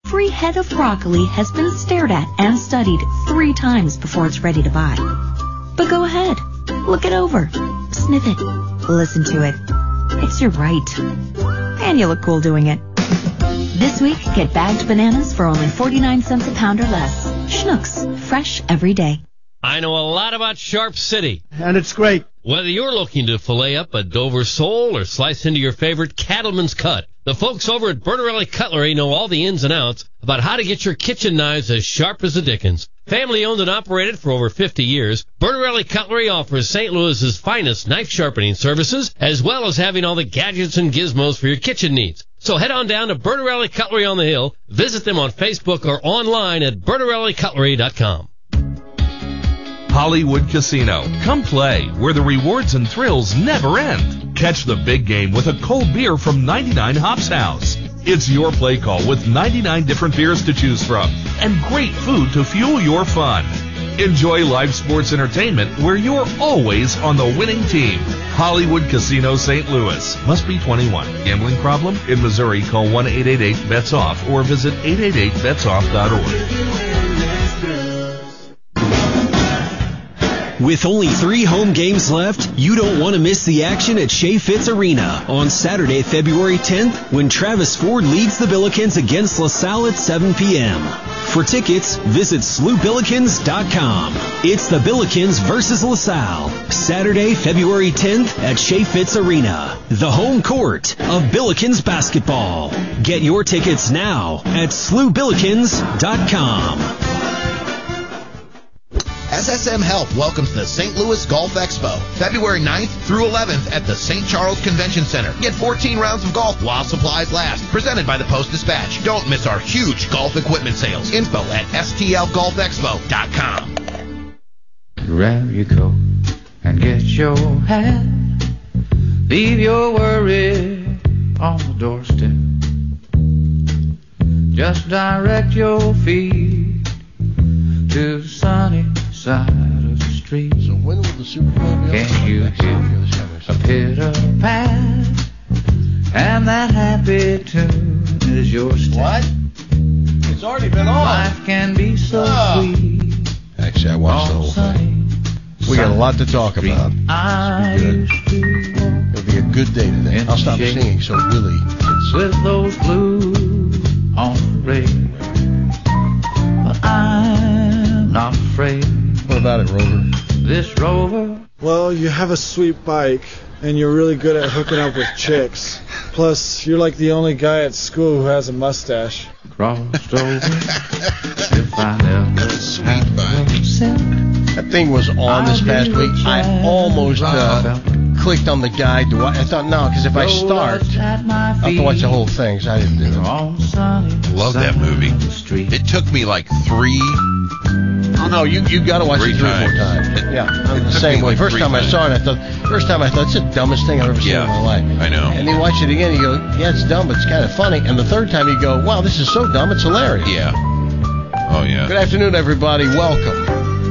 every head of broccoli has been stared at and studied 3 times before it's ready to buy. But go ahead, look it over, sniff it, listen to it. It's your right. And you look cool doing it. This week, get bagged bananas for only 49 cents a pound or less. Schnucks, fresh every day. I know a lot about Sharp City. And it's great. Whether you're looking to fillet up a Dover sole or slice into your favorite cattleman's cut, the folks over at Bertarelli Cutlery know all the ins and outs about how to get your kitchen knives as sharp as the dickens. Family owned and operated for over 50 years, Bertarelli Cutlery offers St. Louis's finest knife sharpening services, as well as having all the gadgets and gizmos for your kitchen needs. So head on down to Bertarelli Cutlery on the Hill, visit them on Facebook or online at BertarelliCutlery.com. Hollywood Casino. Come play, where the rewards and thrills never end. Catch the big game with a cold beer from 99 Hops House. It's your play call with 99 different beers to choose from and great food to fuel your fun. Enjoy live sports entertainment where you're always on the winning team. Hollywood Casino St. Louis. Must be 21. Gambling problem? In Missouri, call 1-888-BETS-OFF or visit 888betsoff.org. With only 3 home games left, you don't want to miss the action at Shea Fitz Arena on Saturday, February 10th, when Travis Ford leads the Billikens against LaSalle at 7 p.m. For tickets, visit SLUBillikens.com. It's the Billikens versus LaSalle, Saturday, February 10th at Shea Fitz Arena, the home court of Billikens basketball. Get your tickets now at SLUBillikens.com. SSM Health welcomes the St. Louis Golf Expo, February 9th through 11th at the St. Charles Convention Center. Get 14 rounds of golf while supplies last. Presented by the Post-Dispatch. Don't miss our huge golf equipment sales. Info at stlgolfexpo.com. Grab your coat and get your hat. Leave your worry on the doorstep. Just direct your feet to the sunny side of the street. So when will the Super Bowl be? Can you hear a pitter-pat? And that happy tune is your step. What? It's already been on. Life can be so sweet. Actually, I watched the whole thing. We got a lot to talk about. It'll be a good day today. I'll stop singing so Willie can sing. With those blues on the radio. But I'm not afraid. What about it, Rover? This Rover. Well, you have a sweet bike, and you're really good at hooking up with chicks. Plus, you're like the only guy at school who has a mustache. Crossed over. If I never sweet bike. That thing was on this past week. I almost clicked on the guide to watch. I thought, no, because if I start, I'll have to watch the whole thing, so I didn't do it. Love that movie. It took me like 3. Oh no, you got to watch it 3 or 4 times. Yeah, I'm the same way. First time I saw it, I thought it's the dumbest thing I've ever seen in my life. I know. And then you watch it again, you go, yeah, it's dumb, but it's kind of funny. And the third time you go, wow, this is so dumb, it's hilarious. Yeah. Oh yeah. Good afternoon, everybody. Welcome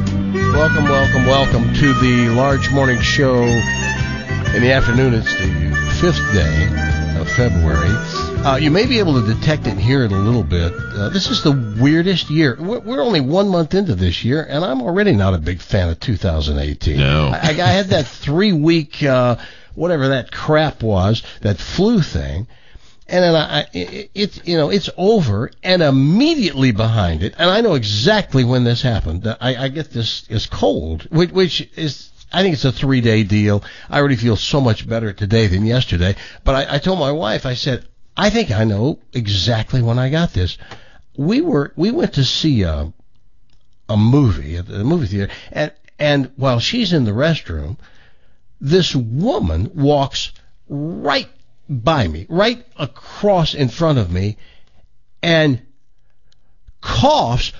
to the large morning show. In the afternoon, it's the 5th day of February. You may be able to detect it and hear it a little bit. This is the weirdest year. We're only 1 month into this year, and I'm already not a big fan of 2018. No. I had that 3-week, whatever that crap was, that flu thing, and then it's over, and immediately behind it, and I know exactly when this happened. I get this cold, which is. I think it's a 3-day deal. I already feel so much better today than yesterday. But I told my wife, I said, I think I know exactly when I got this. We went to see a movie at the movie theater, and while she's in the restroom, this woman walks right by me, right across in front of me, and coughs.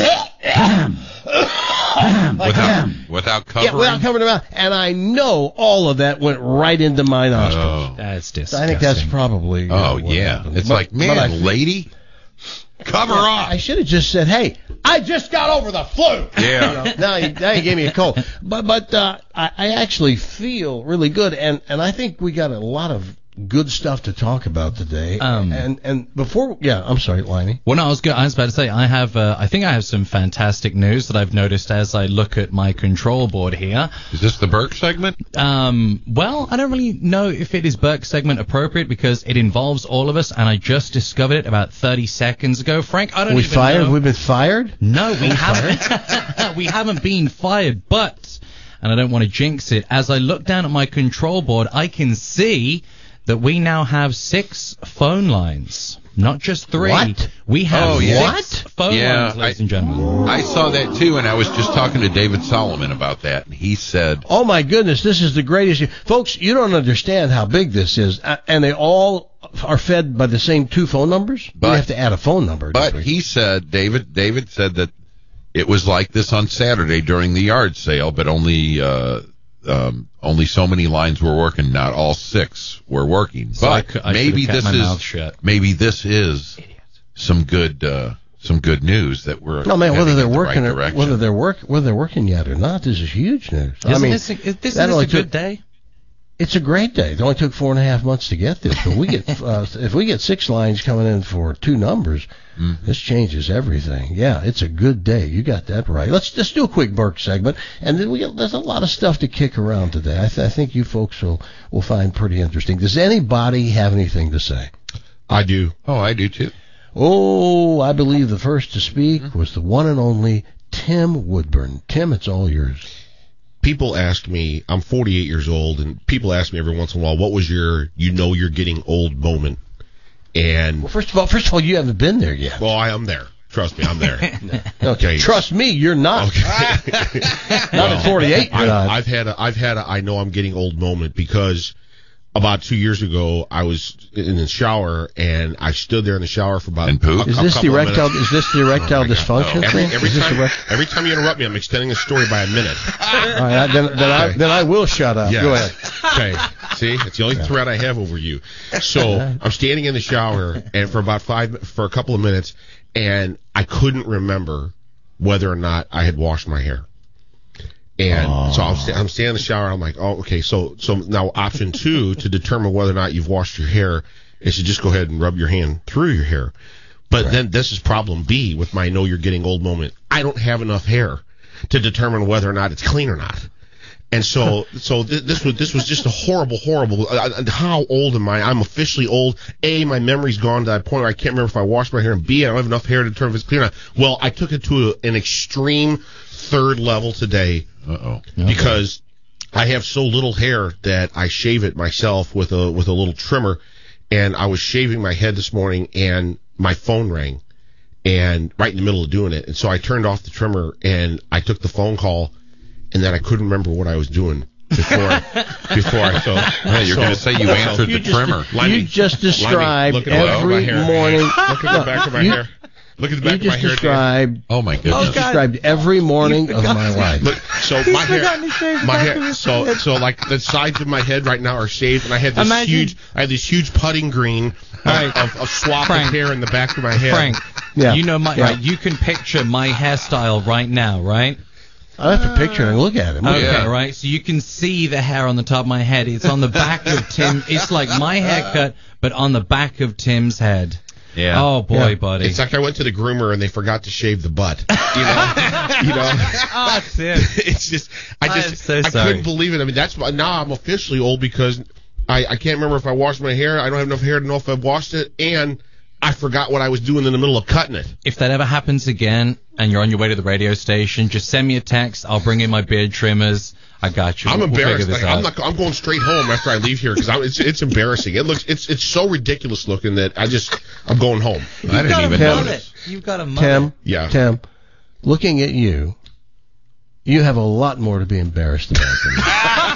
Without covering? Yeah, without covering them out. And I know all of that went right into my nostrils. Oh. That's disgusting. So I think that's probably what happened. It's lady, cover up. I should have just said, hey, I just got over the flu. Yeah. Now you gave me a cold. But I actually feel really good. And I think we got a lot of good stuff to talk about today. And before, I'm sorry, Liney. Well, no, I was about to say I think I have some fantastic news that I've noticed as I look at my control board here. Is this the Burke segment? Well, I don't really know if it is Burke segment appropriate because it involves all of us, and I just discovered it about 30 seconds ago. Frank, I don't even know. We've been fired? No, we haven't. We haven't been fired, but, and I don't want to jinx it, as I look down at my control board, I can see that we now have 6 phone lines. Not just 3. What? We have 6 phone lines, ladies and gentlemen. I saw that too, and I was just talking to David Solomon about that, and he said, "Oh my goodness, this is the greatest." Folks, you don't understand how big this is, and they all are fed by the same 2 phone numbers. You have to add a phone number. But he said, David said that it was like this on Saturday during the yard sale, but only so many lines were working. Not all 6 were working. So but I maybe kept this my is mouth shut. Maybe this is some good news that we're no man whether they're working right or whether they're working yet or not. This is huge news. This a good day? It's a great day. It only took 4.5 months to get this, but we get if we get 6 lines coming in for 2 numbers, this changes everything. Yeah, it's a good day. You got that right. Let's just do a quick Burke segment, and then there's a lot of stuff to kick around today. I think you folks will find pretty interesting. Does anybody have anything to say? I do. Oh, I do too. Oh, I believe the first to speak was the one and only Tim Woodburn. Tim, it's all yours. People ask me, I'm 48 years old, and people ask me every once in a while, what was your, you're getting old moment? And well, first of all, you haven't been there yet. Well, I am there. Trust me, I'm there. Okay. Trust me, you're not. Okay. Not at 48. I've had a I know I'm getting old moment because about 2 years ago, I was in the shower, and I stood there in the shower for about a couple of minutes. Is this the erectile dysfunction thing? Every time you interrupt me, I'm extending the story by a minute. All right, then I will shut up. Yes. Go ahead. Okay. See, it's the only threat I have over you. So I'm standing in the shower, and for a couple of minutes, and I couldn't remember whether or not I had washed my hair. And so I'm standing in the shower. I'm like, oh, okay. So now option 2 to determine whether or not you've washed your hair is to just go ahead and rub your hand through your hair. But then this is problem B with my know you're getting old moment. I don't have enough hair to determine whether or not it's clean or not. And so this was just a horrible. How old am I? I'm officially old. A, my memory's gone to that point where I can't remember if I washed my hair. And B, I don't have enough hair to determine if it's clean or not. Well, I took it to an extreme 3rd level today. Because I have so little hair that I shave it myself with a little trimmer, and I was shaving my head this morning and my phone rang, and right in the middle of doing it, and so I turned off the trimmer and I took the phone call, and then I couldn't remember what I was doing before I you're going to say you answered the trimmer. You just described every morning. Look at the back of my hair. Look at the back of my hair. Described, oh my goodness! You described every morning of my life. Look, so my hair, so like the sides of my head right now are shaved, and I had this huge putting green of swap of hair in the back of my head. Frank, you know you can picture my hairstyle right now, right? I have to picture it and look at it. Okay, right. So you can see the hair on the top of my head. It's on the back of Tim. It's like my haircut, but on the back of Tim's head. Yeah. Oh boy, buddy. It's like I went to the groomer and they forgot to shave the butt. You know. Oh, that's it. It's just I couldn't believe it. I mean, that's now I'm officially old because I can't remember if I washed my hair. I don't have enough hair to know if I washed it, and I forgot what I was doing in the middle of cutting it. If that ever happens again and you're on your way to the radio station, just send me a text. I'll bring in my beard trimmers. I got you. I'm embarrassed. I'm going straight home after I leave here because it's embarrassing. It's so ridiculous looking that I'm going home. I didn't even notice. You've got a mullet. Tim, looking at you have a lot more to be embarrassed about than me.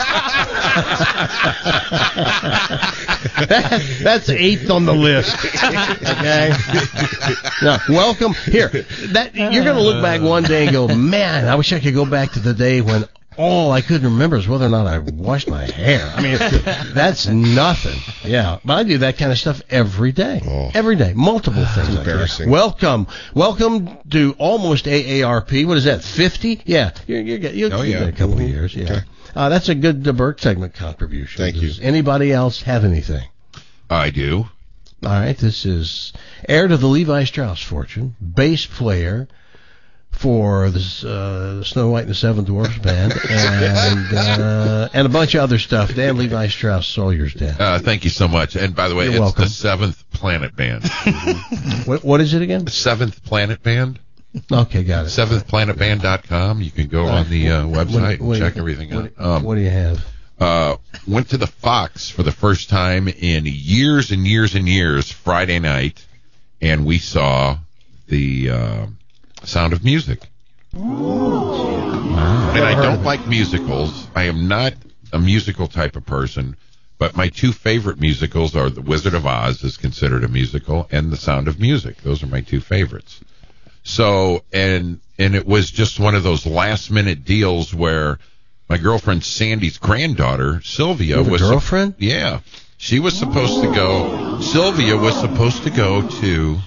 That's 8th on the list. Okay. Now, welcome here. You're going to look back one day and go, man, I wish I could go back to the day when all I couldn't remember is whether or not I washed my hair. I mean, that's nothing. Yeah, but I do that kind of stuff every day. Every day, multiple things. That's embarrassing. Welcome to almost AARP. What is that? 50? Yeah, you'll get a couple of years. Yeah, okay. That's a good Burke segment contribution. Thank you. Does anybody else have anything? I do. All right, this is heir to the Levi Strauss fortune, bass player for the Snow White and the Seven Dwarfs band, and a bunch of other stuff. Dan Levi Strauss, Sawyer's dad. Thank you so much. And by the way, You're it's welcome. the Seventh Planet Band. What is it again? Seventh Planet Band. Okay, got it. SeventhPlanetBand.com. You can go on the website and check everything out. What do you have? Went to the Fox for the first time in years and years and years Friday night, and we saw the Sound of Music. Wow. And I don't like musicals. I am not a musical type of person, but my two favorite musicals are The Wizard of Oz is considered a musical, and The Sound of Music. Those are my two favorites. So, and it was just one of those last minute deals where my girlfriend Sandy's granddaughter, Sylvia, was girlfriend? Yeah. She was supposed to go, Sylvia was supposed to go to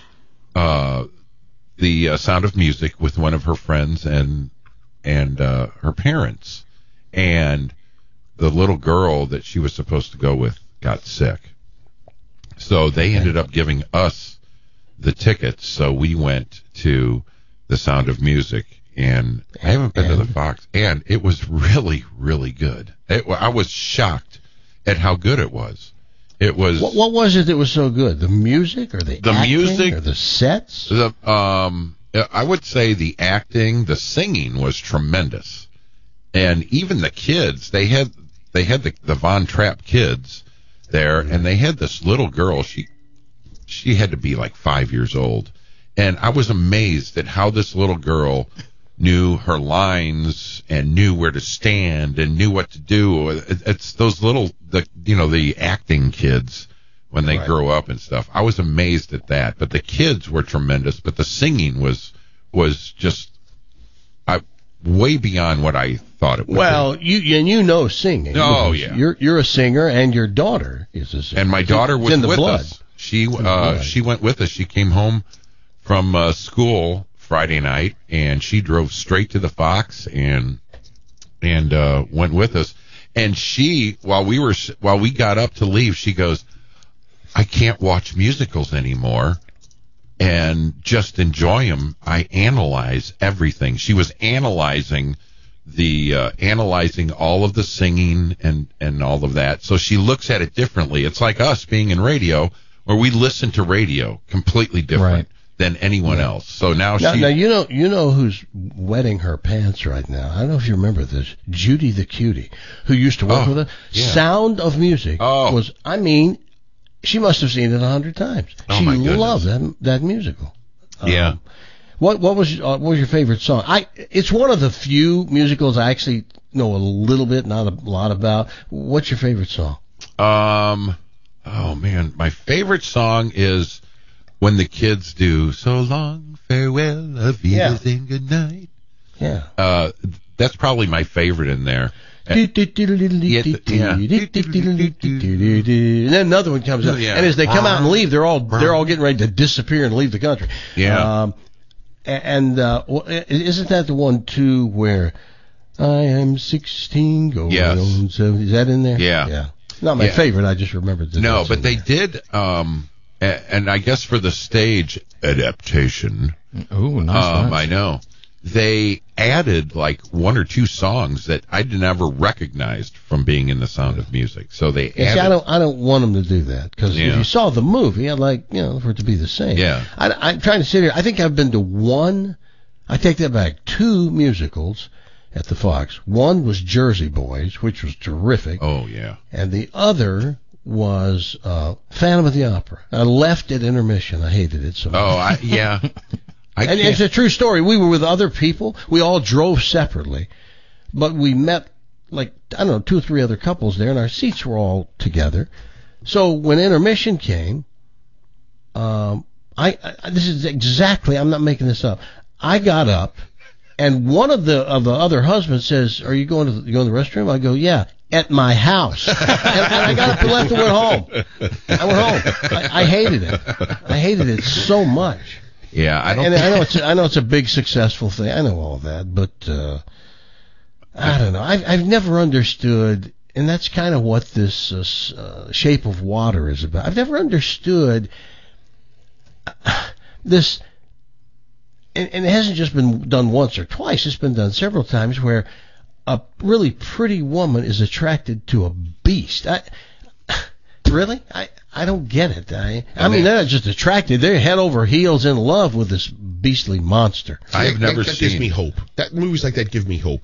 the Sound of Music with one of her friends and her parents. And the little girl that she was supposed to go with got sick. So they ended up giving us the tickets, so we went to the Sound of Music, and I haven't been to the Fox, and it was really, really good. I was shocked at how good it was. It was. What was it that was so good? The music, or the acting, music, or the sets? I would say the acting, the singing was tremendous, and even the kids. They had the Von Trapp kids there, and they had this little girl. She had to be like 5 years old. And I was amazed at how this little girl knew her lines and knew where to stand and knew what to do. It's those the acting kids when they grow up and stuff. I was amazed at that. But the kids were tremendous. But the singing was just way beyond what I thought it would be. Well, you know singing. Oh, yeah. You're a singer, and your daughter is a singer. And my daughter was in the with blood. us. She went with us. She came home from school Friday night, and she drove straight to the Fox and went with us. And she, while we got up to leave, she goes, "I can't watch musicals anymore and just enjoy them. I analyze everything." She was analyzing all of the singing and all of that. So she looks at it differently. It's like us being in radio, where we listen to radio completely different than anyone else. So now you know who's wetting her pants right now. I don't know if you remember this. Judy the Cutie, who used to work with her. Yeah. Sound of Music was, she must have seen it 100 times. She loved that musical. Yeah. What was your favorite song? It's one of the few musicals I actually know a little bit, not a lot about. What's your favorite song? Oh man, my favorite song is when the kids do "So Long, Farewell, Auf Wiedersehen, Good Night." Yeah. That's probably my favorite in there. And then another one comes up, and as they come out and leave, they're all getting ready to disappear and leave the country. Yeah. Isn't that the one too where I am 16 going on 70? Is that in there? Yeah. Not my favorite. I just remembered that. No, but they did, and I guess for the stage adaptation. Oh, nice. I know. They added like one or two songs that I'd never recognized from being in the Sound of Music. So they added. I don't want them to do that, because if you saw the movie, I'd like, for it to be the same. Yeah. I'm trying to sit here. I think I've been to one. I take that back. 2 musicals at the Fox. One was Jersey Boys, which was terrific. Oh yeah. And the other was Phantom of the Opera. I left at intermission. I hated it so much. Oh, yeah. And it's a true story. We were with other people. We all drove separately, but we met 2 or 3 other couples there, and our seats were all together. So when intermission came, this is exactly, I'm not making this up. I got up, and one of the other husbands says, "Are you going to the restroom?" I go, "Yeah, at my house." and I got up and left and went home. I went home. I hated it. I hated it so much. Yeah, I know it's a big successful thing. I know all that, but I don't know. I've never understood that's kind of what this Shape of Water is about. I've never understood this, and it hasn't just been done once or twice. It's been done several times where a really pretty woman is attracted to a beast. Really? I don't get it. I mean, they're not just attracted. They're head over heels in love with this beastly monster. I have never that seen. Gives me hope. That movies like that give me hope.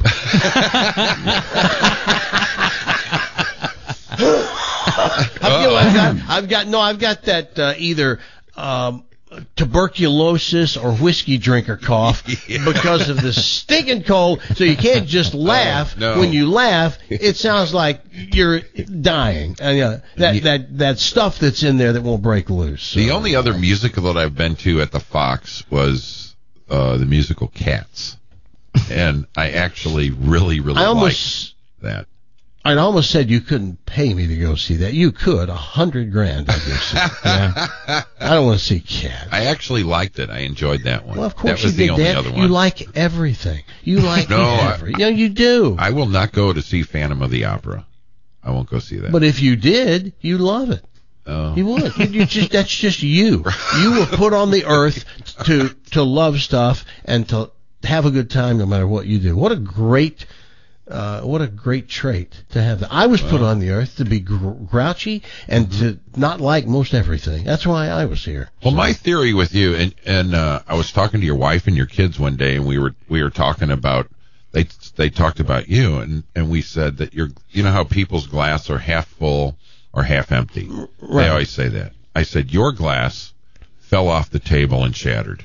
I've got that either tuberculosis or whiskey drinker cough because of the stinking cold. So you can't just laugh. No. When you laugh, it sounds like you're dying. And that stuff that's in there that won't break loose. So. The only other musical that I've been to at the Fox was the musical Cats, and I actually really liked that. I almost said you couldn't pay me to go see that. You could, $100,000 to go see. Yeah. I don't want to see Cats. I actually liked it. I enjoyed that one. Well, of course that was you did, the only Dad. other one. You like everything. You like everything. You do. I will not go to see Phantom of the Opera. I won't go see that. But if you did, you love it. Oh. You would. That's just you. You were put on the earth to love stuff and to have a good time no matter what you do. What a great trait to have that. I was put on the earth to be grouchy and to not like most everything. That's why I was here. Well, my theory with you, and I was talking to your wife and your kids one day, and we were talking about they talked about you, and we said that you know how people's glass are half full or half empty. Right. They always say that. I said your glass fell off the table and shattered.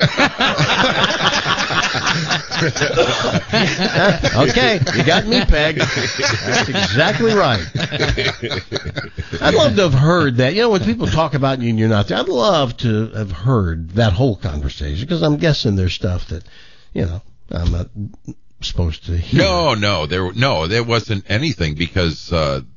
Okay, you got me pegged. That's exactly right. I'd love to have heard that. You know, when people talk about you and you're not there, I'd love to have heard that whole conversation, because I'm guessing there's stuff that, you know, I'm not supposed to hear. No, there wasn't anything, because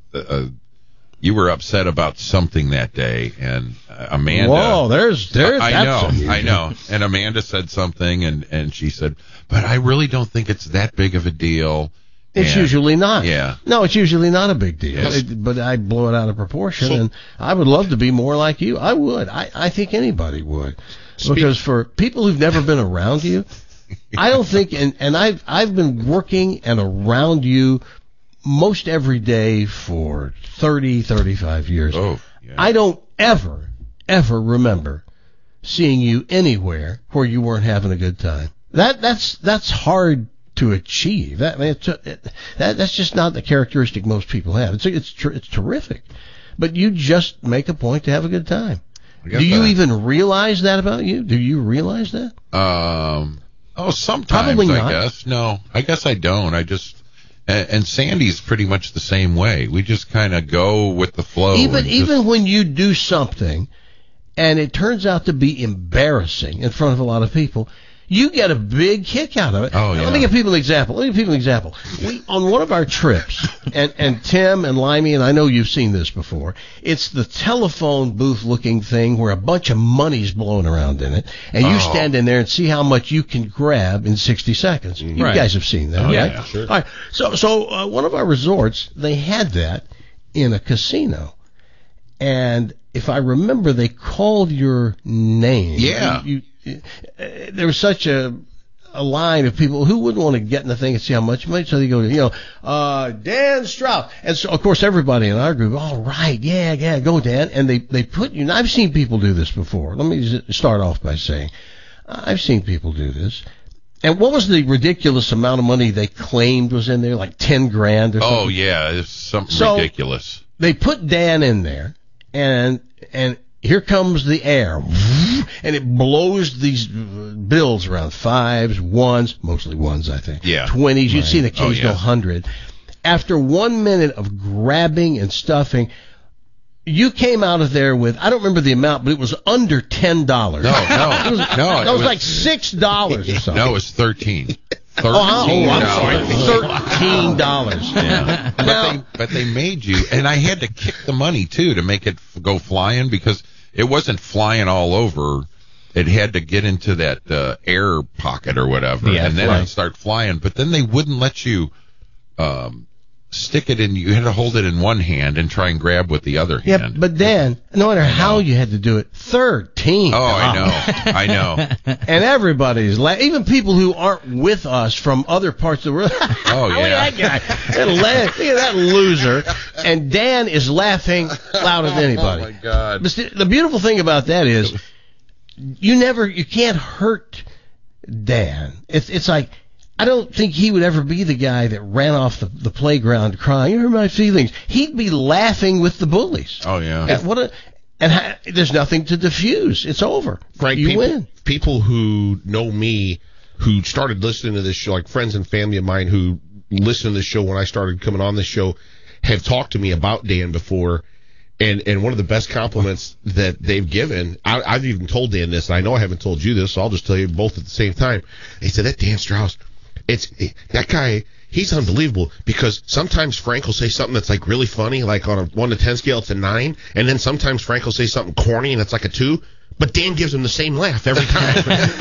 you were upset about something that day, and Amanda. Whoa, there's. I know. And Amanda said something, and she said, "But I really don't think it's that big of a deal." It's usually not. Yeah. No, it's usually not a big deal. Yes. But I blow it out of proportion, and I would love to be more like you. I would. I think anybody would, because for people who've never been around you, I don't think. And I've been working and around you most every day for 35 years. Oh, yeah. I don't ever remember seeing you anywhere where you weren't having a good time. That's hard to achieve. That's just not the characteristic most people have. It's terrific, but you just make a point to have a good time. Do you even realize that about you? Do you realize that? Sometimes. Probably not. I guess. No, I guess I don't. I just. And Sandy's pretty much the same way. We just kind of go with the flow. Even when you do something and it turns out to be embarrassing in front of a lot of people, you get a big kick out of it. Oh, yeah. Let me give people an example. On one of our trips, and Tim and Limey, and I know you've seen this before, it's the telephone booth looking thing where a bunch of money's blown around in it, and you stand in there and see how much you can grab in 60 seconds. You guys have seen that, right? Yeah, sure. All right. So one of our resorts, they had that in a casino. And if I remember, they called your name. Yeah. There was such a line of people who wouldn't want to get in the thing and see how much money. So they go, Dan Strauss. And so, of course, everybody in our group, all right, yeah, go, Dan. And they put you, and I've seen people do this before. Let me just start off by saying, I've seen people do this. And what was the ridiculous amount of money they claimed was in there, like $10,000 or something? Oh, yeah, it's something ridiculous. They put Dan in there, and here comes the air, and it blows these bills around, 5s, 1s, mostly 1s, I think. Yeah. 20s, you'd see an occasional 100. After 1 minute of grabbing and stuffing, you came out of there with, I don't remember the amount, but it was under $10. No. That was like $6 or something. No, it was 13. I'm sorry. $13. Yeah. But they made you, and I had to kick the money too to make it go flying, because it wasn't flying all over. It had to get into that air pocket or whatever, and then it'd start flying. But then they wouldn't let you stick it in. You had to hold it in one hand and try and grab with the other Yeah, hand. but Dan, no matter how you had to do it, 13. Oh, I know. And everybody's even people who aren't with us from other parts of the world. Oh, yeah. Look at that guy. Look at that loser. And Dan is laughing louder than anybody. Oh, my God. But the beautiful thing about that is you can't hurt Dan. It's like, I don't think he would ever be the guy that ran off the playground crying, "You hurt my feelings." He'd be laughing with the bullies. Oh, yeah. There's nothing to diffuse. It's over. Frank, you win. People who know me, who started listening to this show, like friends and family of mine who listened to this show when I started coming on this show, have talked to me about Dan before. And one of the best compliments that they've given, I've even told Dan this, and I know I haven't told you this, so I'll just tell you both at the same time. They said, that Dan Strauss, that guy, he's unbelievable, because sometimes Frank will say something that's like really funny, like on a 1 to 10 scale, it's a 9, and then sometimes Frank will say something corny and it's like a 2. But Dan gives him the same laugh every time.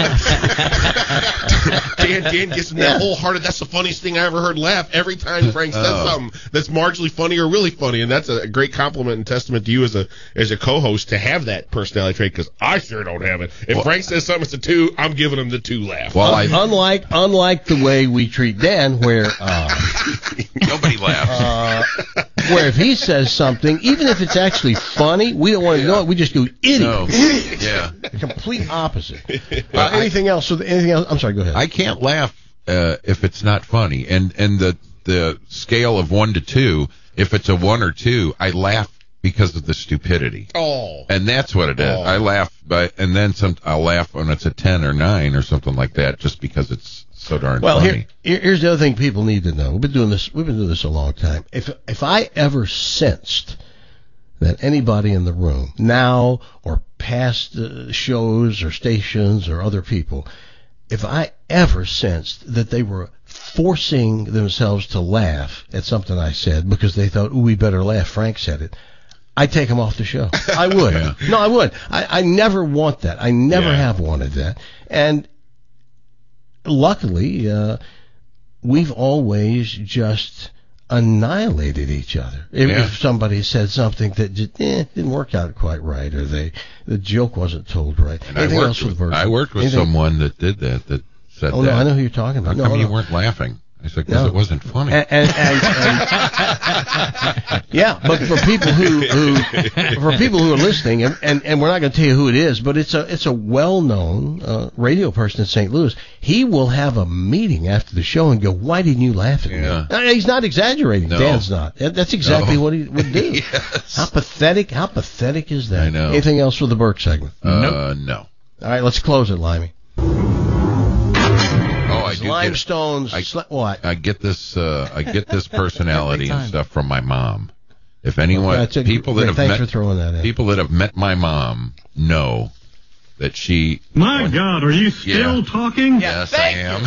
Dan gives him that wholehearted, that's the funniest thing I ever heard laugh every time Frank says something that's marginally funny or really funny. And that's a great compliment and testament to you as a co-host to have that personality trait, because I sure don't have it. If Frank says something it's a 2, I'm giving him the 2 laugh. Well, unlike the way we treat Dan, where nobody laughs. Where if he says something, even if it's actually funny, we don't want to know it. We just go, idiot. No. Idiot. Yeah. Complete opposite. Anything else? Anything else? I'm sorry, go ahead. I can't laugh if it's not funny. And the scale of 1 to 2, if it's a 1 or 2, I laugh because of the stupidity. Oh. And that's what it is. I laugh, and then I'll laugh when it's a 10 or 9 or something like that, just because it's so darn funny. Here's the other thing people need to know. We've been doing this a long time. If I ever sensed that anybody in the room, now or past shows or stations or other people, if I ever sensed that they were forcing themselves to laugh at something I said because they thought, we better laugh, Frank said it, I'd take them off the show. I would. Yeah. No, I would. I never want that. I never have wanted that. And luckily, we've always just annihilated each other. If somebody said something that just didn't work out quite right, or the joke wasn't told right. And I worked with someone that did that said that. Oh, no, I know who you're talking about. How come you weren't laughing? I said, because it wasn't funny. And yeah, but for people who are listening, and we're not going to tell you who it is, but it's a well-known radio person in St. Louis. He will have a meeting after the show and go, "Why didn't you laugh at me?" He's not exaggerating. No. Dan's not. That's exactly what he would do. Yes. How pathetic is that? I know. Anything else for the Burke segment? No. All right, let's close it, Limey. Limestones. What? I get this personality and stuff from my mom. If anyone, people that have met my mom know that she. My God, are you still talking? Yes, I am.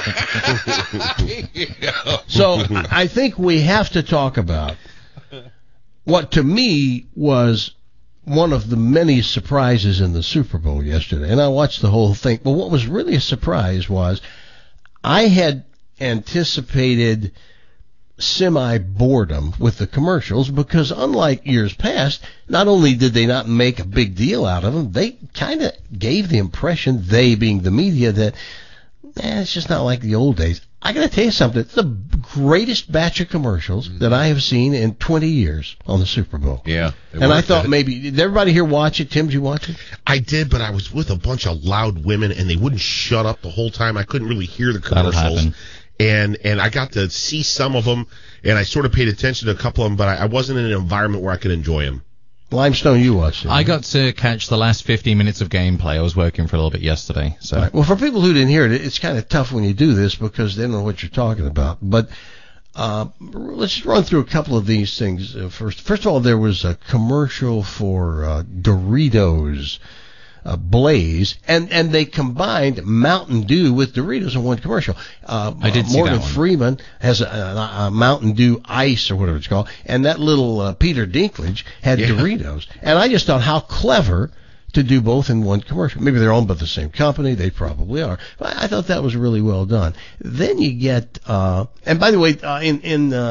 So I think we have to talk about what to me was one of the many surprises in the Super Bowl yesterday, and I watched the whole thing. But what was really a surprise was I had anticipated semi-boredom with the commercials, because unlike years past, not only did they not make a big deal out of them, they kind of gave the impression, they being the media, that it's just not like the old days. I got to tell you something. It's the greatest batch of commercials that I have seen in 20 years on the Super Bowl. Yeah. And I thought maybe, did everybody here watch it? Tim, did you watch it? I did, but I was with a bunch of loud women, and they wouldn't shut up the whole time. I couldn't really hear the commercials. And I got to see some of them, and I sort of paid attention to a couple of them, but I wasn't in an environment where I could enjoy them. Limestone, you watched it. I got to catch the last 15 minutes of gameplay. I was working for a little bit yesterday. So. Right. Well, for people who didn't hear it, it's kind of tough when you do this because they don't know what you're talking about. But let's just run through a couple of these things first. First of all, there was a commercial for Doritos Blaze, and they combined Mountain Dew with Doritos in one commercial. I did see Morgan that one. Freeman has a Mountain Dew Ice or whatever it's called, and that little Peter Dinklage had Doritos. And I just thought how clever to do both in one commercial. Maybe they're owned by the same company. They probably are. But I thought that was really well done. Then you get, and by the way,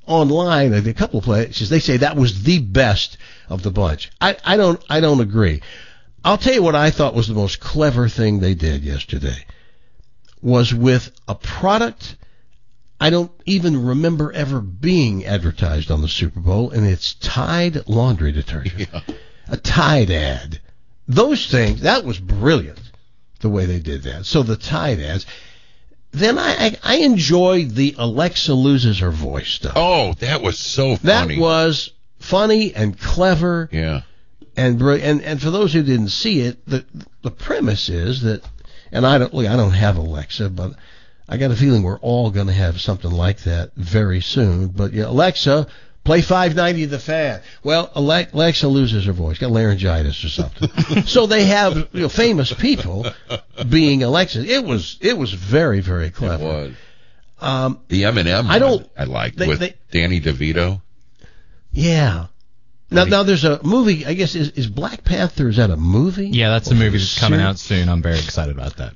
online, a couple of places, they say that was the best of the bunch. I don't agree. I'll tell you what I thought was the most clever thing they did yesterday was with a product I don't even remember ever being advertised on the Super Bowl, and it's Tide laundry detergent. Yeah. A Tide ad. Those things, that was brilliant, the way they did that. So the Tide ads. Then I enjoyed the Alexa loses her voice stuff. Oh, that was so funny. That was funny and clever. Yeah. And for those who didn't see it, the premise is that, and I don't have Alexa, but I got a feeling we're all going to have something like that very soon. But yeah, Alexa, play 590 The Fan. Well, Alexa loses her voice, got laryngitis or something. So they have famous people being Alexa. It was very, very clever. It was. The Eminem I liked with Danny DeVito. Yeah. Now there's a movie, I guess, is Black Panther, is that a movie? Yeah, that's a movie that's coming out soon. I'm very excited about that.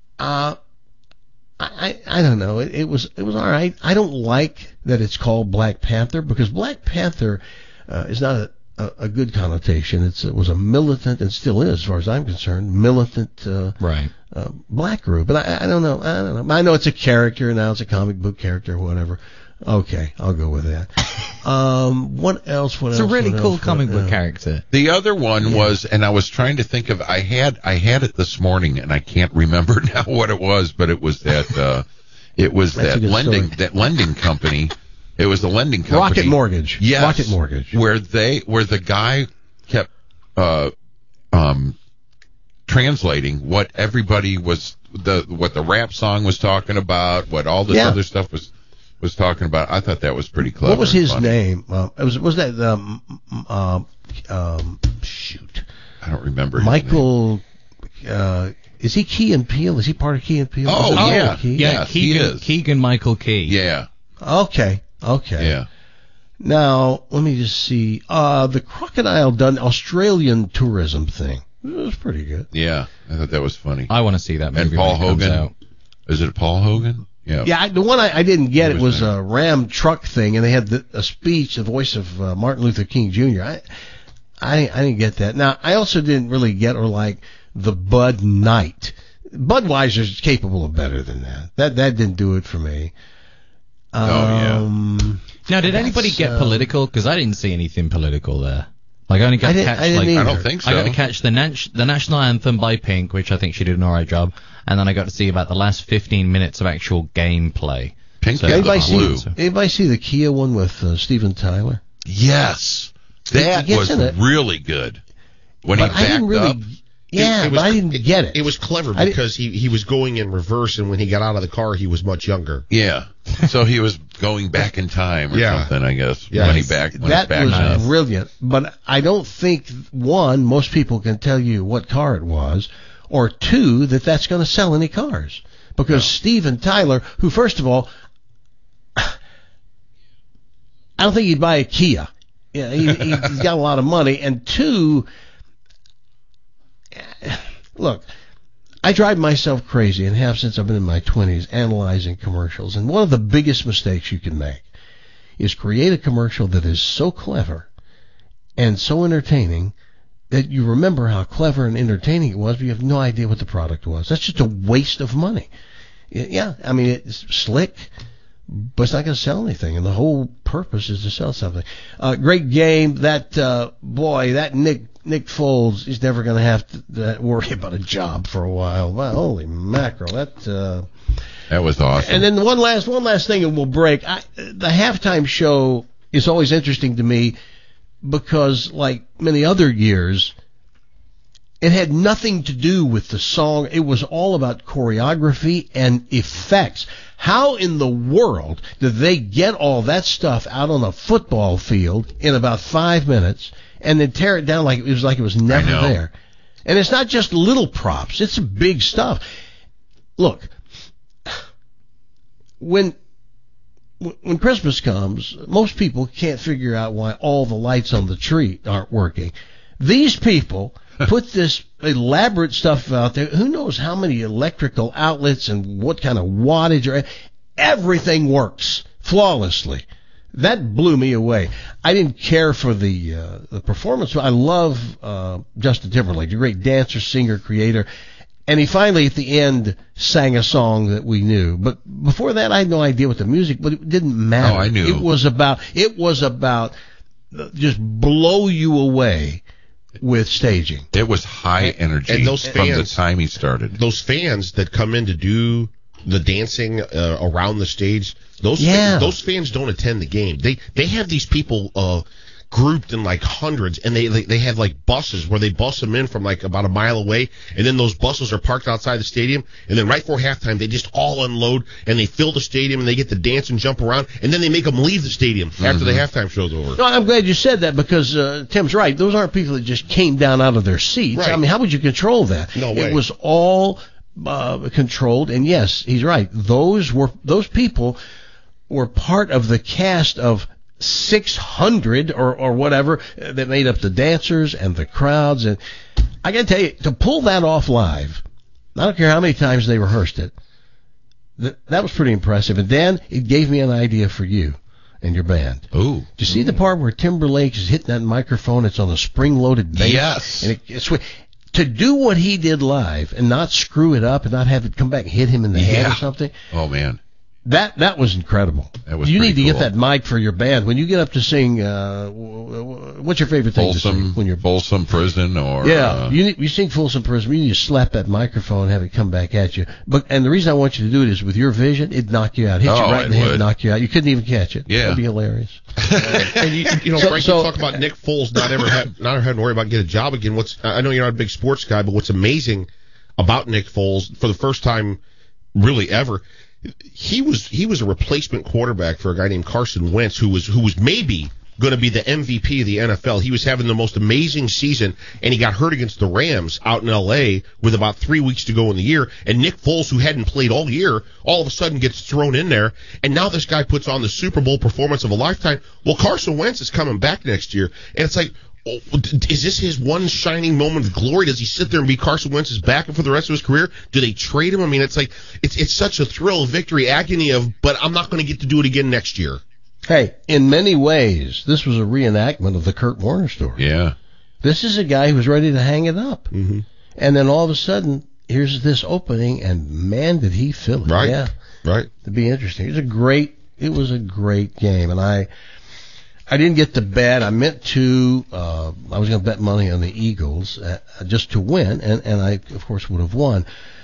I don't know. It was all right. I don't like that it's called Black Panther because Black Panther is not a good connotation. It was a militant, and still is, as far as I'm concerned, militant black group. But I don't know. I know it's a character now. It's a comic book character or whatever. Okay, I'll go with that. What else? It's a really cool comic book character. The other one was, and I was trying to think of, I had it this morning, and I can't remember now what it was, but it was that lending company. It was the lending company. Rocket Mortgage. Yes. Rocket Mortgage. Where the guy kept translating what everybody was, what the rap song was talking about, what all this other stuff was talking about. I thought that was pretty clever. What was his name? Was that shoot? I don't remember. Michael. Is he Key and Peele? Is he part of Key and Peele? Oh, yeah. Yes, he is. Keegan Michael Key. Yeah. Okay. Yeah. Now let me just see. The Crocodile Dundee Australian tourism thing. It was pretty good. Yeah, I thought that was funny. I want to see that movie. And Paul when it comes Hogan. out. Is it Paul Hogan? Yeah. Yeah, the one I didn't get it was a Ram truck thing, and they had a speech, the voice of Martin Luther King Jr. I didn't get that. Now, I also didn't really get or like the Bud Night. Budweiser's capable of better than that. That didn't do it for me. Now, did anybody get political? Because I didn't see anything political there. Like, I only got to catch. I don't think so. I got to catch the national anthem by Pink, which I think she did an alright job, and then I got to see about the last 15 minutes of actual gameplay. Pink. So, anybody see the Kia one with Steven Tyler? Yes, that was really good. When he backed up. Yeah, but I didn't get it. It was clever because he was going in reverse, and when he got out of the car, he was much younger. Yeah, so he was going back in time or something, I guess. Yeah. When he backed that was brilliant. But I don't think, one, most people can tell you what car it was, or two, that's going to sell any cars. Because Steven Tyler, who, first of all, I don't think he'd buy a Kia. Yeah, he's got a lot of money. And two, look, I drive myself crazy and have since I've been in my 20s analyzing commercials. And one of the biggest mistakes you can make is create a commercial that is so clever and so entertaining that you remember how clever and entertaining it was, but you have no idea what the product was. That's just a waste of money. Yeah, I mean, it's slick, but it's not going to sell anything, and the whole purpose is to sell something. Great game. That Nick Foles, he's never going to have to worry about a job for a while. Wow, holy mackerel. That was awesome. And then one last thing, and we'll break. The halftime show is always interesting to me because, like many other years, it had nothing to do with the song. It was all about choreography and effects. How in the world did they get all that stuff out on a football field in about 5 minutes and then tear it down like it was never there? And it's not just little props. It's big stuff. Look, when Christmas comes, most people can't figure out why all the lights on the tree aren't working. These people put this elaborate stuff out there. Who knows how many electrical outlets and what kind of wattage? Everything works flawlessly. that blew me away. I didn't care for the performance. I love Justin Timberlake, a great dancer, singer, creator. And he finally, at the end, sang a song that we knew. But before that, I had no idea what the music, but it didn't matter. Oh, I knew. It was about just blow you away with staging. It was high energy and those from fans, the time he started. Those fans that come in to do the dancing around the stage, those fans don't attend the game. They have these people grouped in like hundreds, and they have like buses where they bus them in from like about a mile away, and then those buses are parked outside the stadium, and then right before halftime they just all unload and they fill the stadium and they get to dance and jump around, and then they make them leave the stadium after the halftime show's over. No, I'm glad you said that because Tim's right. Those aren't people that just came down out of their seats. Right. I mean, how would you control that? No way. It was all controlled, and yes, he's right. Those people were part of the cast of 600 or whatever that made up the dancers and the crowds. And I got to tell you, to pull that off live, I don't care how many times they rehearsed it, that was pretty impressive. And Dan, it gave me an idea for you and your band. Ooh. Do you see the part where Timberlake is hitting that microphone? It's on a spring-loaded bass. Yes. And it's to do what he did live and not screw it up and not have it come back and hit him in the head or something. Oh, man. That was incredible. That was you pretty need to cool. get that mic for your band. When you get up to sing, what's your favorite thing to sing? When you're Folsom Prison or... you sing Folsom Prison, you need to slap that microphone and have it come back at you. And the reason I want you to do it is with your vision, it'd knock you out. Hit you right in the head and knock you out. You couldn't even catch it. Yeah. That'd be hilarious. And you know, Frank, you talk about Nick Foles not ever having to worry about getting a job again. I know you're not a big sports guy, but what's amazing about Nick Foles, for the first time really ever, he was a replacement quarterback for a guy named Carson Wentz, who was maybe going to be the MVP of the NFL. He was having the most amazing season, and he got hurt against the Rams out in L.A. with about 3 weeks to go in the year. And Nick Foles, who hadn't played all year, all of a sudden gets thrown in there. And now this guy puts on the Super Bowl performance of a lifetime. Well, Carson Wentz is coming back next year, and it's like, is this his one shining moment of glory? Does he sit there and be Carson Wentz's backup for the rest of his career? Do they trade him? I mean, it's like it's such a thrill, victory, agony of, but I'm not going to get to do it again next year. Hey, in many ways, this was a reenactment of the Kurt Warner story. Yeah. This is a guy who's ready to hang it up. Mm-hmm. And then all of a sudden, here's this opening, and man, did he fill it. Right. Yeah. Right. It'd be interesting. It was a great game, and I didn't get to bet. I meant to. I was going to bet money on the Eagles just to win, and I, of course, would have won.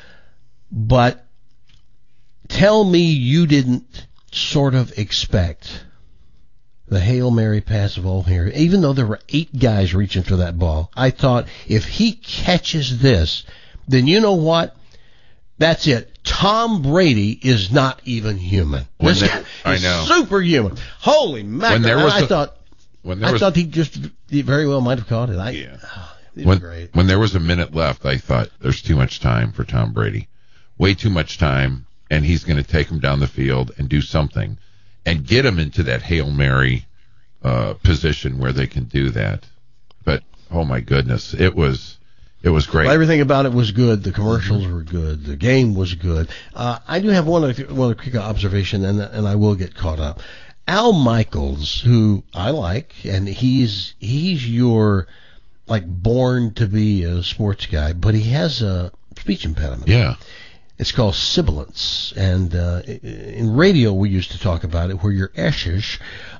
But tell me you didn't sort of expect the Hail Mary pass of all here. Even though there were 8 guys reaching for that ball, I thought if he catches this, then you know what? That's it. Tom Brady is not even human. This guy is superhuman. Holy mackerel! I thought he very well might have caught it. When there was a minute left, I thought there's too much time for Tom Brady. Way too much time, and he's going to take him down the field and do something and get him into that Hail Mary position where they can do that. But, oh my goodness, it was great. Well, everything about it was good. The commercials were good. The game was good. I do have one other quick observation, and I will get caught up. Al Michaels, who I like, and he's your like born to be a sports guy, but he has a speech impediment. Yeah. It's called sibilance, and in radio we used to talk about it, where your S's,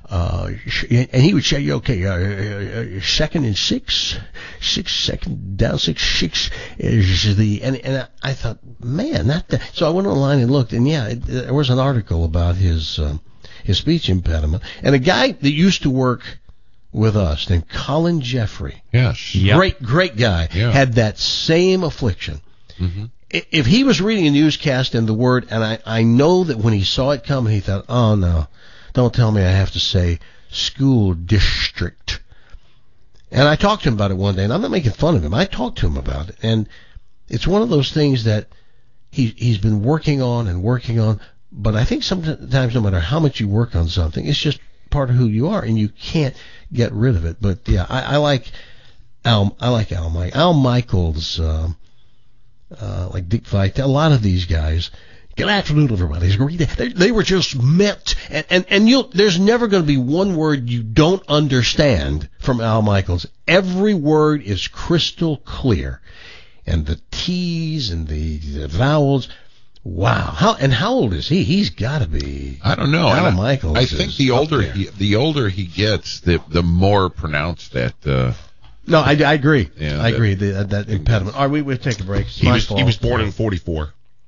and he would say, okay, second and 6, second down 6 is the, and I thought, man, so I went online and looked, and there was an article about his speech impediment, and a guy that used to work with us named Colin Jeffrey, yes, great guy, had that same affliction. Mm-hmm. If he was reading a newscast and the word, and I know that when he saw it coming, he thought, oh no, don't tell me I have to say school district. And I talked to him about it one day, and I'm not making fun of him. I talked to him about it, and it's one of those things that he's been working on, but I think sometimes no matter how much you work on something, it's just part of who you are, and you can't get rid of it. But yeah, I like Al Michaels, like Dick Vitale, a lot of these guys Good afternoon, everybody. It's great. They were just met. And there's never going to be one word you don't understand from Al Michaels. Every word is crystal clear. And the T's and the vowels. Wow. How old is he? He's got to be. I don't know. Al Michaels. I think the older he gets, the more pronounced that. No, I agree. Yeah, I agree. That impediment. All right, we'll take a break. He was born in 44.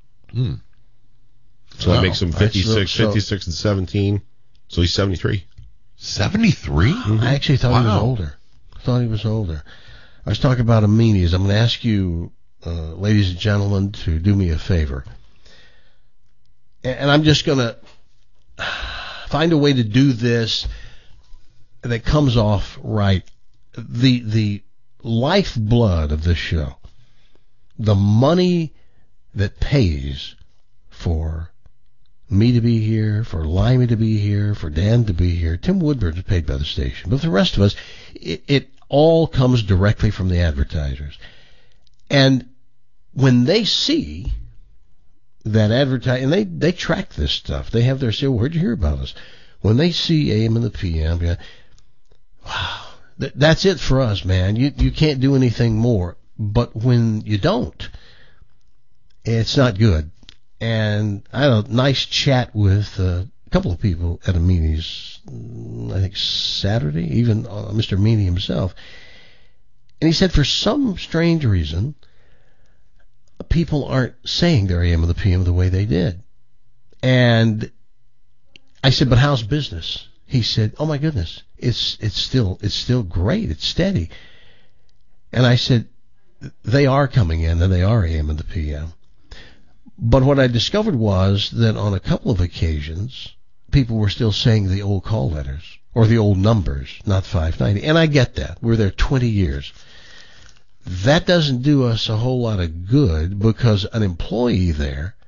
So that makes him 56 and 17. So he's 73. 73? I actually thought he was older. I was talking about amenities. I'm going to ask you, ladies and gentlemen, to do me a favor. And I'm just going to find a way to do this that comes off right. The lifeblood of this show, the money that pays for me to be here, for Limey to be here, for Dan to be here. Tim Woodburn is paid by the station. But for the rest of us, it all comes directly from the advertisers. And when they see that and they track this stuff. They have their say, well, where'd you hear about us? When they see AM and the PM, wow, that's it for us, man. You can't do anything more. But when you don't, it's not good. And I had a nice chat with a couple of people at Amini's, I think Saturday, even Mr. Meany himself. And he said for some strange reason, people aren't saying their AM and the PM the way they did. And I said, but how's business? He said, oh my goodness, it's still great. It's steady. And I said, they are coming in and they are AM and the PM. But what I discovered was that on a couple of occasions, people were still saying the old call letters or the old numbers, not 590. And I get that. We're there 20 years. That doesn't do us a whole lot of good because an employee there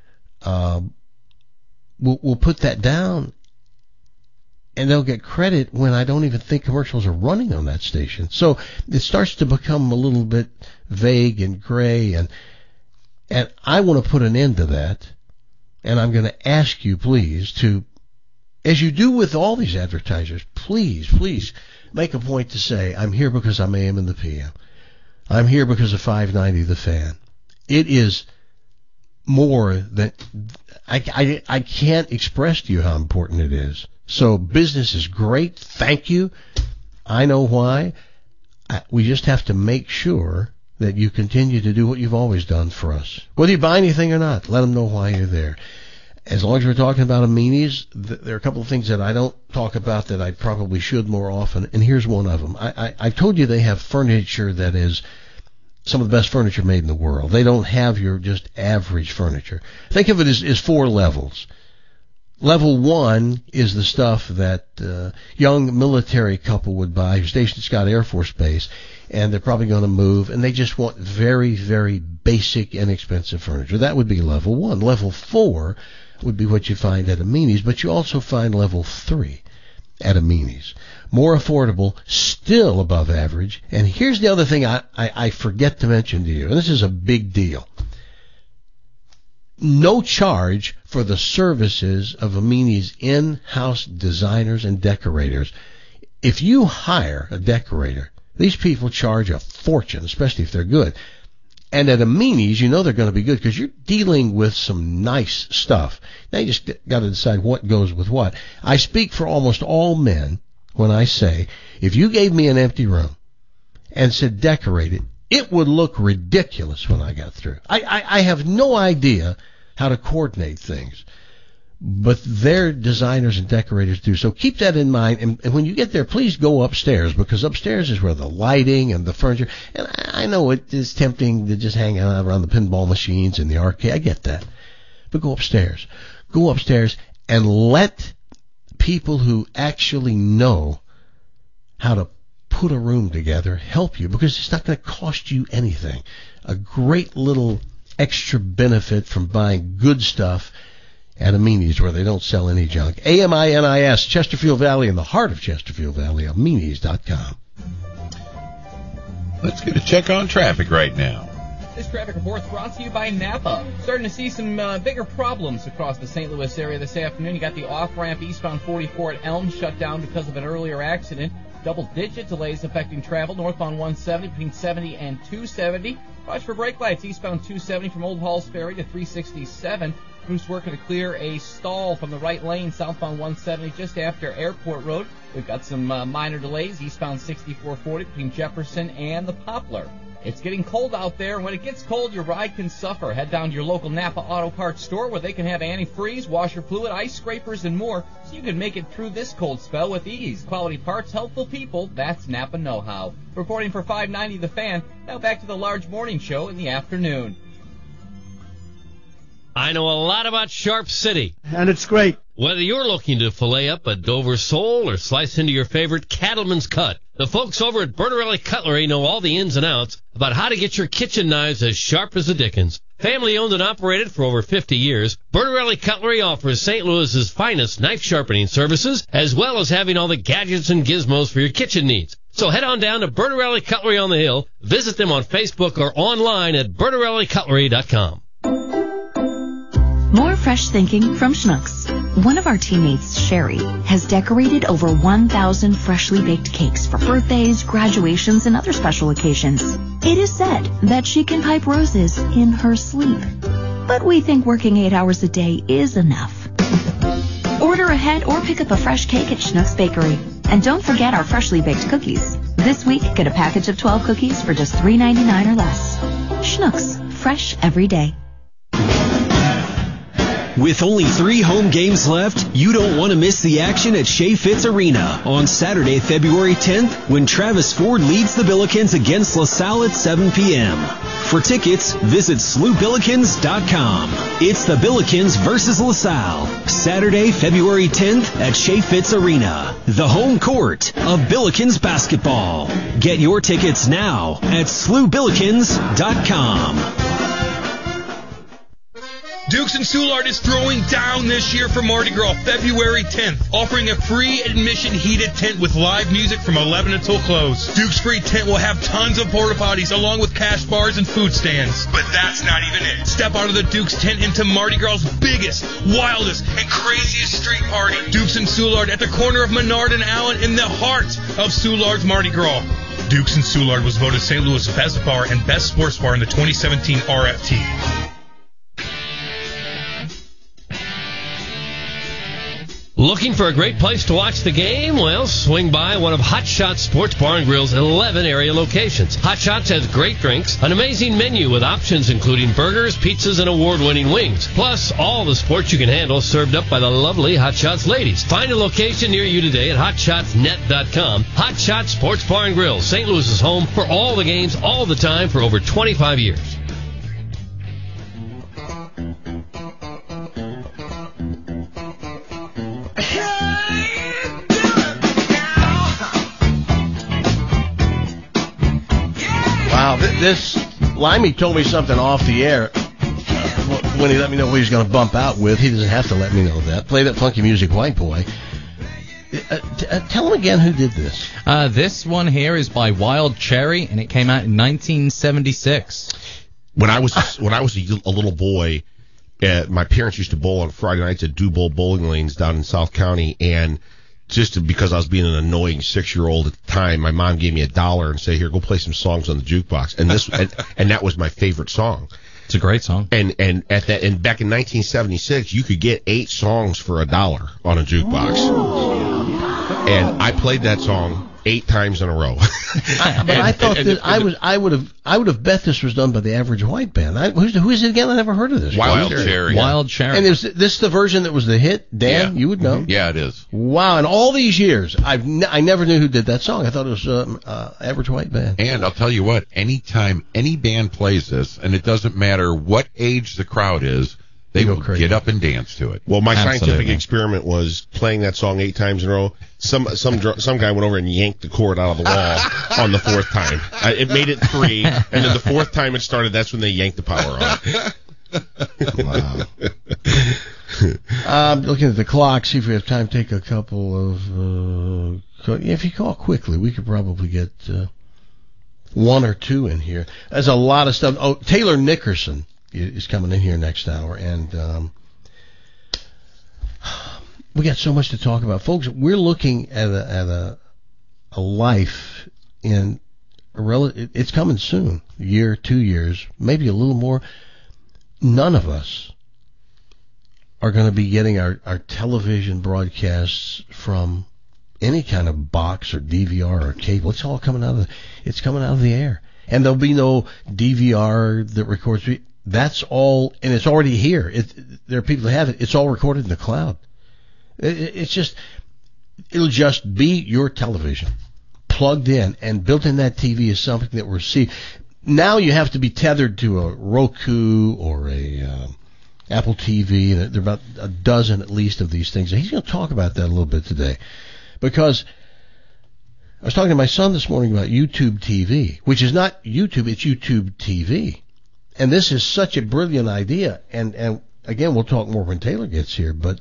will put that down and they'll get credit when I don't even think commercials are running on that station. So it starts to become a little bit vague and gray, and I want to put an end to that. And I'm going to ask you, please, to, as you do with all these advertisers, please make a point to say, I'm here because I'm AM and the PM. I'm here because of 590 The Fan. It is more than I can't express to you how important it is. So business is great. Thank you. I know why. We just have to make sure that you continue to do what you've always done for us. Whether you buy anything or not, let them know why you're there. As long as we're talking about amenities, there are a couple of things that I don't talk about that I probably should more often, and here's one of them. I've told you they have furniture that is some of the best furniture made in the world. They don't have your just average furniture. Think of it as 4 levels. Level 1 is the stuff that young military couple would buy who's stationed at Scott Air Force Base, and they're probably going to move, and they just want very, very basic, inexpensive furniture. That would be level 1. Level 4 would be what you find at Amini's, but you also find level 3 at Amini's. More affordable, still above average. And here's the other thing I forget to mention to you, and this is a big deal. No charge for the services of Amini's in-house designers and decorators. If you hire a decorator, these people charge a fortune, especially if they're good. And at Amini's, you know they're going to be good because you're dealing with some nice stuff. Now you just got to decide what goes with what. I speak for almost all men when I say, if you gave me an empty room and said decorate it, it would look ridiculous when I got through. I have no idea how to coordinate things, but their designers and decorators do. So keep that in mind, and when you get there, please go upstairs, because upstairs is where the lighting and the furniture, and I know it is tempting to just hang out around the pinball machines and the arcade. I get that. But go upstairs. Go upstairs and let people who actually know how to put a room together help you, because it's not going to cost you anything. A great little extra benefit from buying good stuff at Amini's, where they don't sell any junk. AMINIS, Chesterfield Valley, in the heart of Chesterfield Valley, Amini's.com. Let's get a check on traffic right now. This traffic report is brought to you by Napa. Starting to see some bigger problems across the St. Louis area this afternoon. You got the off-ramp eastbound 44 at Elm shut down because of an earlier accident. Double-digit delays affecting travel northbound 170 between 70 and 270. Watch for brake lights eastbound 270 from Old Halls Ferry to 367. Crews working to clear a stall from the right lane southbound 170 just after Airport Road. We've got some minor delays eastbound 6440 between Jefferson and the Poplar. It's getting cold out there, and when it gets cold, your ride can suffer. Head down to your local Napa Auto Parts store where they can have antifreeze, washer fluid, ice scrapers, and more, so you can make it through this cold spell with ease. Quality parts, helpful people, that's Napa know-how. Reporting for 590 The Fan, now back to the large morning show in the afternoon. I know a lot about Sharp City. And it's great. Whether you're looking to fillet up a Dover sole or slice into your favorite cattleman's cut, the folks over at Bertarelli Cutlery know all the ins and outs about how to get your kitchen knives as sharp as the dickens. Family owned and operated for over 50 years, Bertarelli Cutlery offers St. Louis's finest knife sharpening services, as well as having all the gadgets and gizmos for your kitchen needs. So head on down to Bertarelli Cutlery on the Hill, visit them on Facebook or online at BertarelliCutlery.com. More fresh thinking from Schnucks. One of our teammates, Sherry, has decorated over 1,000 freshly baked cakes for birthdays, graduations, and other special occasions. It is said that she can pipe roses in her sleep. But we think working 8 hours a day is enough. Order ahead or pick up a fresh cake at Schnucks Bakery. And don't forget our freshly baked cookies. This week, get a package of 12 cookies for just $3.99 or less. Schnucks, fresh every day. With only 3 home games left, you don't want to miss the action at Shea Fitz Arena on Saturday, February 10th, when Travis Ford leads the Billikens against LaSalle at 7 p.m. For tickets, visit SLUBillikens.com. It's the Billikens versus LaSalle, Saturday, February 10th at Shea Fitz Arena, the home court of Billikens basketball. Get your tickets now at SLUBillikens.com. Dukes and Soulard is throwing down this year for Mardi Gras, February 10th, offering a free admission heated tent with live music from 11 until close. Duke's free tent will have tons of porta potties along with cash bars and food stands. But that's not even it. Step out of the Duke's tent into Mardi Gras' biggest, wildest, and craziest street party. Dukes and Soulard at the corner of Menard and Allen in the heart of Soulard's Mardi Gras. Dukes and Soulard was voted St. Louis Best Bar and Best Sports Bar in the 2017 RFT. Looking for a great place to watch the game? Well, swing by one of Hot Shots Sports Bar and Grill's 11 area locations. Hot Shots has great drinks, an amazing menu with options including burgers, pizzas, and award-winning wings. Plus, all the sports you can handle served up by the lovely Hot Shots ladies. Find a location near you today at HotShotsNet.com. Hot Shots Sports Bar and Grill, St. Louis's home for all the games, all the time for over 25 years. Wow, this Limey told me something off the air when he let me know what he's going to bump out with. He doesn't have to let me know that. Play that funky music, white boy. Tell him again who did this. This one here is by Wild Cherry, and it came out in 1976. When I was a little boy, my parents used to bowl on Friday nights at Du-Bowl bowling lanes down in South County, and just because I was being an annoying 6-year-old at the time, my mom gave me $1 and said, "Here, go play some songs on the jukebox." And this and that was my favorite song. It's a great song. And back in 1976, you could get 8 songs for $1 on a jukebox. And I played that song 8 times in a row. I thought I would have bet this was done by the Average White Band. Who is it again? I never heard of this. Wild Cherry. Wild Cherry. And is this the version that was the hit? Dan, you would know. Yeah, it is. Wow! In all these years, I never knew who did that song. I thought it was Average White Band. And I'll tell you what, anytime any band plays this, and it doesn't matter what age the crowd is, they will get up and dance to it. Well, my scientific experiment was playing that song 8 times in a row. Some guy went over and yanked the cord out of the wall on the 4th time. It made it 3, and then the 4th time it started, that's when they yanked the power on. Wow. Looking at the clock, see if we have time to take a couple of... if you call quickly, we could probably get one or two in here. There's a lot of stuff. Oh, Taylor Nickerson is coming in here next hour, and we got so much to talk about, folks. We're looking at a life in it's coming soon, a year, 2 years, maybe a little more. None of us are going to be getting our television broadcasts from any kind of box or DVR or cable. It's all coming out of the air, and there'll be no DVR that records. That's all, and it's already here. There are people that have it. It's all recorded in the cloud. It'll just be your television plugged in, and built in that TV is something that we're seeing. Now you have to be tethered to a Roku or a Apple TV, and there are about a dozen at least of these things. And he's going to talk about that a little bit today, because I was talking to my son this morning about YouTube TV, which is not YouTube, it's YouTube TV. And this is such a brilliant idea. And again, we'll talk more when Taylor gets here, but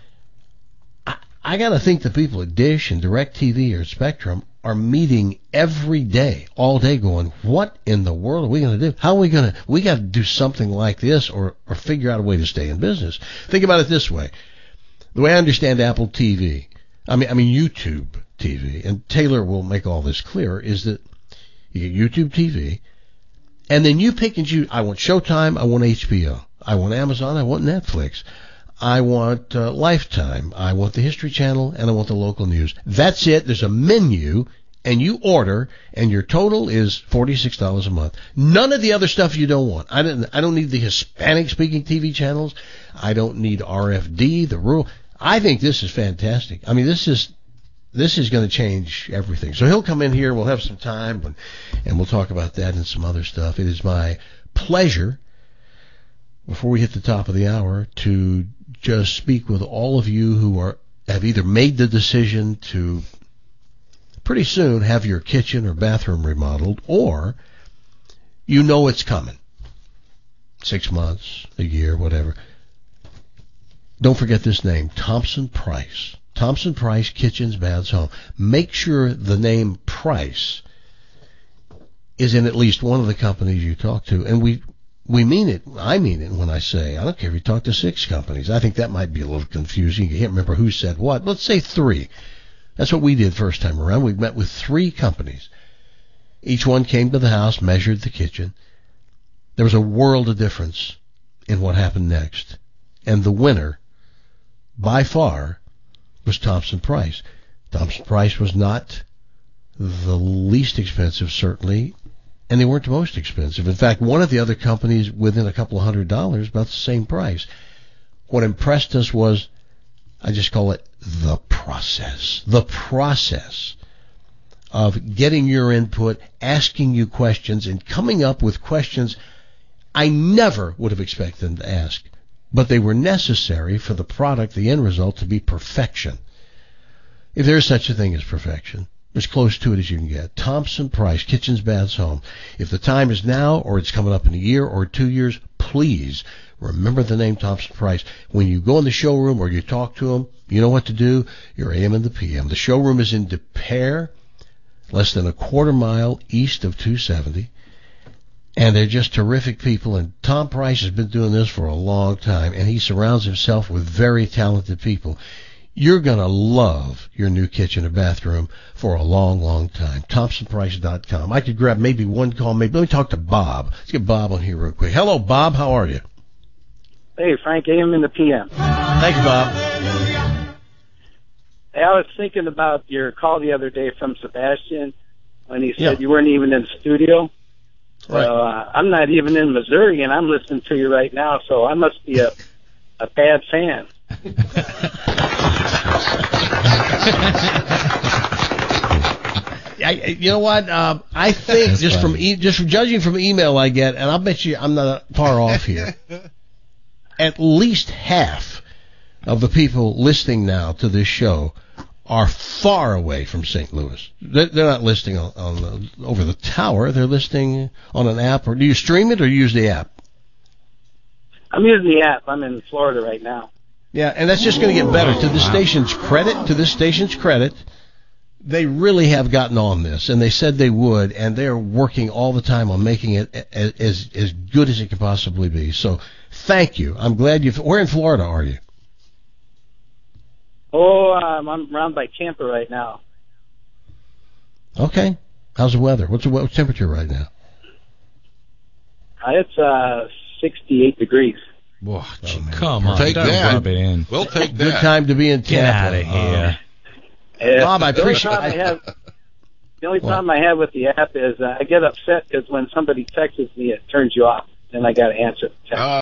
I got to think the people at Dish and DirecTV or Spectrum are meeting every day, all day, going, what in the world are we going to do? How are we going to, we got to do something like this or figure out a way to stay in business. Think about it this way. The way I understand Apple TV, I mean YouTube TV, and Taylor will make all this clearer, is that you get YouTube TV, and then you pick and choose. I want Showtime, I want HBO, I want Amazon, I want Netflix, I want Lifetime, I want the History Channel, and I want the local news. That's it. There's a menu, and you order, and your total is $46 a month. None of the other stuff you don't want. I don't need the Hispanic-speaking TV channels. I don't need RFD, the rural. I think this is fantastic. I mean, this is going to change everything. So he'll come in here, we'll have some time, and we'll talk about that and some other stuff. It is my pleasure, before we hit the top of the hour, to just speak with all of you who have either made the decision to pretty soon have your kitchen or bathroom remodeled, or you know it's coming. 6 months, a year, whatever. Don't forget this name, Thompson Price. Thompson Price Kitchens, Baths, Home. Make sure the name Price is in at least one of the companies you talk to. And we mean it. I mean it when I say, I don't care if you talk to 6 companies. I think that might be a little confusing. You can't remember who said what. Let's say 3. That's what we did first time around. We met with 3 companies. Each one came to the house, measured the kitchen. There was a world of difference in what happened next. And the winner, by far, was Thompson Price. Thompson Price was not the least expensive, certainly, and they weren't the most expensive. In fact, one of the other companies within a couple of $100, about the same price. What impressed us was, I just call it the process. The process of getting your input, asking you questions, and coming up with questions I never would have expected them to ask. But they were necessary for the product, the end result, to be perfection. If there is such a thing as perfection, as close to it as you can get. Thompson Price, Kitchens, Baths, Home. If the time is now, or it's coming up in a year or 2 years, please remember the name Thompson Price. When you go in the showroom or you talk to them, you know what to do. Your AM and the PM. The showroom is in Des Peres, less than a quarter mile east of 270. And they're just terrific people, and Tom Price has been doing this for a long time, and he surrounds himself with very talented people. You're going to love your new kitchen or bathroom for a long, long time. ThompsonPrice.com. I could grab maybe one call. Maybe let me talk to Bob. Let's get Bob on here real quick. Hello, Bob. How are you? Hey, Frank, AM and the PM. Thanks, Bob. Hey, I was thinking about your call the other day from Sebastian when he said you weren't even in the studio. Right. So I'm not even in Missouri, and I'm listening to you right now, so I must be a bad fan. You know what? I think just from judging from email I get, and I'll bet you I'm not far off here. At least half of the people listening now to this show are far away from St. Louis. They're not listening on over the tower. They're listening on an app. Or do you stream it or use the app? I'm using the app. I'm in Florida right now. Yeah, and that's just going to get better. To this station's credit, they really have gotten on this, and they said they would, and they're working all the time on making it as good as it can possibly be. So thank you. I'm glad where in Florida are you? Oh, I'm around by Tampa right now. Okay. How's the weather? What's the temperature right now? It's 68 degrees. Whoa, come on, take don't that. rub it in. We'll take that. Good time to be in Tampa. Get out of here. Bob, I appreciate it. The only problem I have with the app is I get upset because when somebody texts me, it turns you off, and I got to answer the text.